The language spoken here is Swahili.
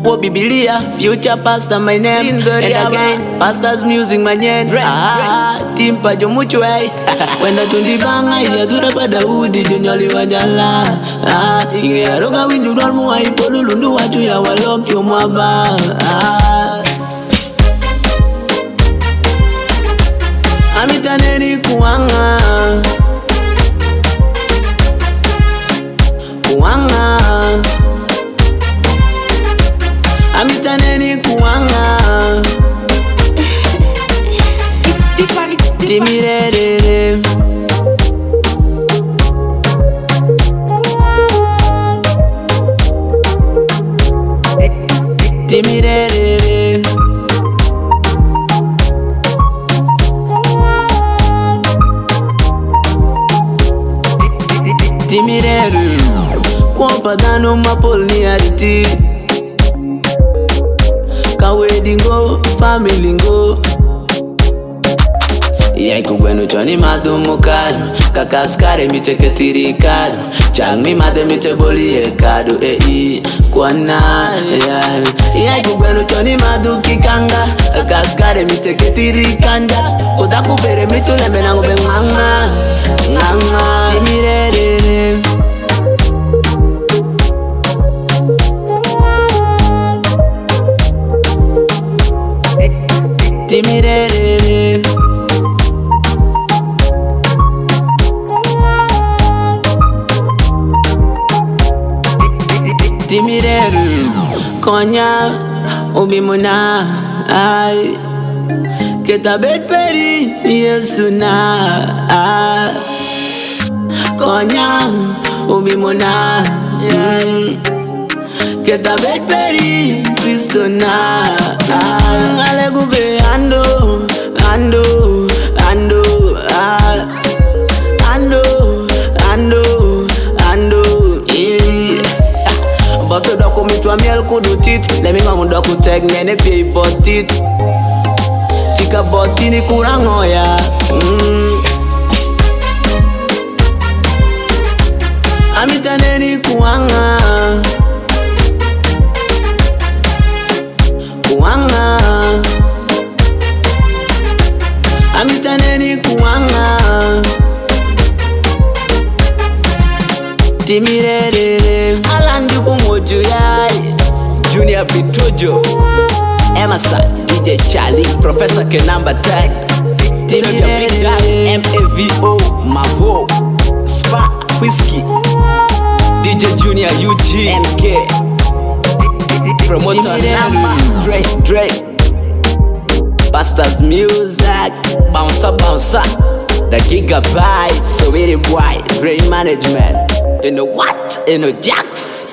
Quote Biblia, future pastor my name. And again, pastor's music my name. Timpa jo mucho ay. Wenda tundi banga ya dura pada udi jonyoli wajala. Inge aroga winju dormu ay polulundu wachu ya walokyo mwaba. Amitaneni kuanga Amitaneni kuanga Timirere Timirere Timirere Kwa padano mapol ni aditi Ka wedding go, family go Yai kugwenu choni madumu kado Kakaskare mite ketirikado Chang mi made mite boli ekado kwa na Yai kugwenu choni madu kikanga Kakaskare mite ketirikanda Koda kubere mitule menangu benganga Nganga Timirere Timirere Timirere Konya Umimuna Ay Ketabet peri Yesu na Konya Umimuna Ketabet peri Kristo na Ale gube ando Bato doko mitwa miel kudu tit Demi mamu doko teg nene pie botit Chika botini kurangoya Amitaneni kuanga Amitaneni kuanga Timirere Alandu kumoju yai Junior Bitojo Emerson DJ Charlie Professor Kenamba Tag Timirere MAVO Mavo Spa Whiskey DJ Junior UG NK Promoter Number Dre Pastor's music Bouncer The gigabyte So very boy Dre management In the what? In the jacks